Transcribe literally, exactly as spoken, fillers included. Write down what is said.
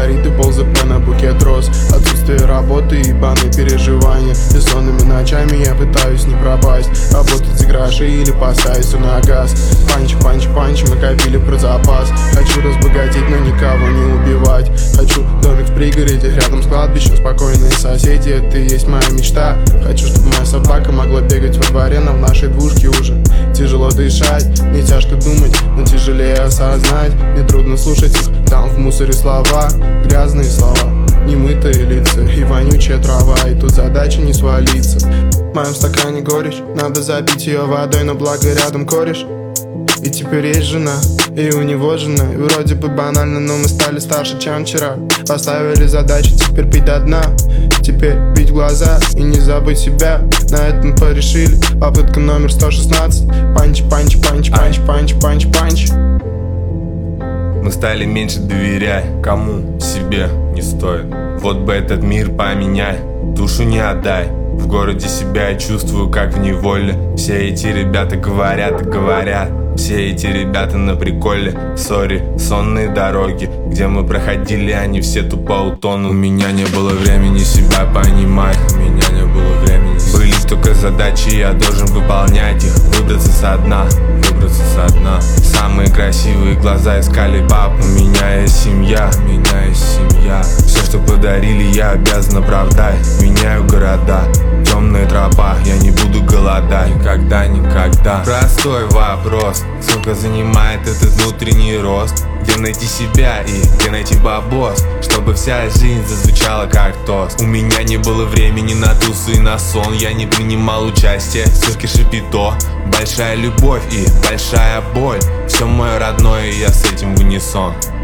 сигареты, пол ЗП на букет роз. Отсутствие работы и ебаные переживания. Бессонными ночами я пытаюсь не пропасть. Работать за гроши или поставить все на газ. Панч, панч, панч, мы копили про запас. Хочу разбогатеть, но никого не убивать. Хочу домик в пригороде, рядом с кладбищем, спокойные соседи, это и есть моя мечта. Хочу, чтобы моя собака могла бегать во дворе, но в нашей двушке уже тяжело дышать. Мне тяжко думать, но тяжелее осознать. Мне трудно слушать их, там в мусоре слова, грязные слова, немытые лица и вонючая трава. И тут задача не свалиться. В моем стакане горечь, надо запить ее водой, но благо рядом кореш. И теперь есть жена, и у него жена. И вроде бы банально, но мы стали старше, чем вчера. Поставили задачи, теперь пить до дна. Теперь пить в глаза и не забыть себя. На этом порешили, попытка номер сто шестнадцать. Панч, панч, панч, панч, панч, панч, панч. Мы стали меньше доверять. Кому? Себе не стоит. Вот бы этот мир поменяй, душу не отдай. В городе себя я чувствую, как в неволе. Все эти ребята говорят и говорят. Все эти ребята на приколе. Сори, сонные дороги, где мы проходили, они все тупо утонули. У меня не было времени себя понимать. У меня не было времени. Были только задачи, я должен выполнять их. Выбраться со дна, выбраться со дна. Самые красивые глаза искали пап. У меня есть семья, у меня есть семья. Все, что подарили, я обязан оправдать. Меняю города, темная тропа, я не буду голодать. Никогда, никогда. Простой вопрос, сколько занимает этот внутренний рост? Где найти себя и где найти бабос, чтобы вся жизнь зазвучала как тост? У меня не было времени на тусы и на сон. Я не принимал участия в цирке Шапито. Большая любовь и большая боль. Все мое родное, и я с этим в унисон.